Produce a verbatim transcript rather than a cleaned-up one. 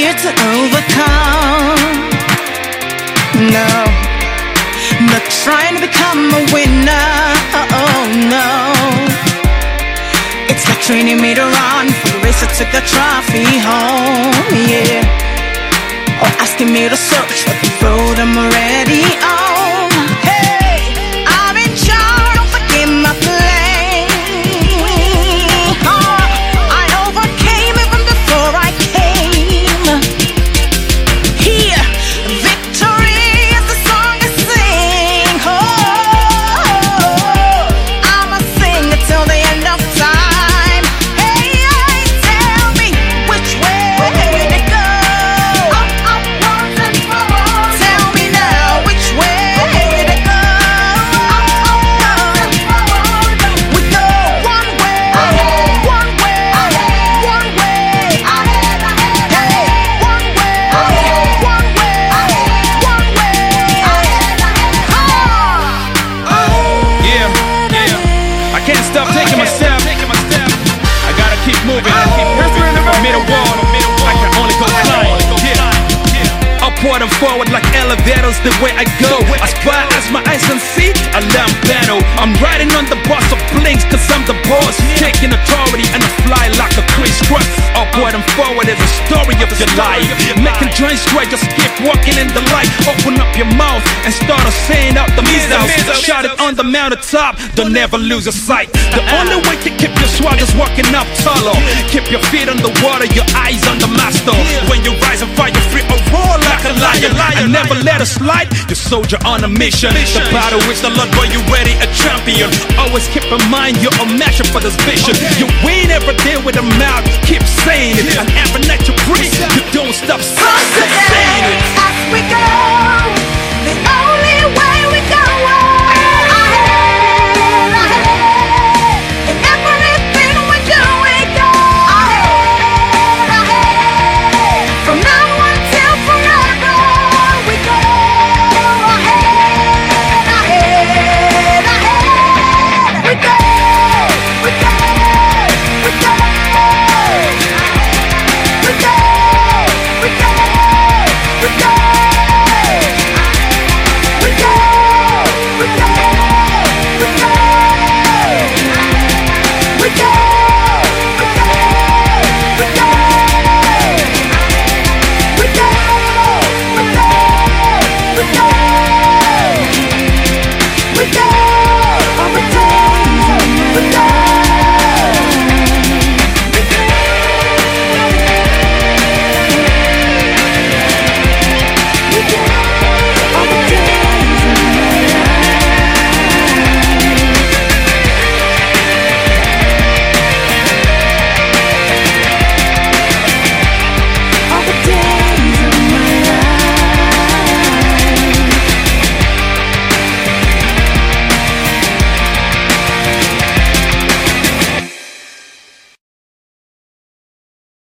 here to overcome. No, not trying to become a winner. Oh no, it's like training me to run for the race that took the trophy home. Yeah, or asking me to search for the road I'm already on. Hey, I'm in charge, don't forget my plane. Oh, I overcame even before I came. Here, victory is the song I sing. Oh, I'ma sing it till the end of time. Hey, hey, tell me which way to go. Tell me now which way to go. We go one way, one way, one way. Hey, one way, one way, one way. Yeah, yeah. I can't stop taking my step. I gotta keep moving. I'm middle wall. I can only go climb. Yeah. Upward and forward like elevators, the way I go. As far as my eyes can see, I learn battle. I'm riding on the bus of blinks, cause I'm the boss. Taking authority and I fly like a crisscross. Upward and forward is a story of your life. Making joints straight, just keep walking in the light. Open up your mouth and start saying out the missiles. Shout it on the mountaintop, don't ever lose your sight. The only way to keep your swag is walking up taller. Keep your feet on the water, your eyes on the master. When you rise and fight, you're free or roar like a lion. I never let it slide, you soldier on a mission. The battle is the Lord, boy, you ready, a champion. Always keep in mind you're a match for this vision. You win every day with a mouth, keep saying it. And every night you breathe, you don't stop saying it. As we go.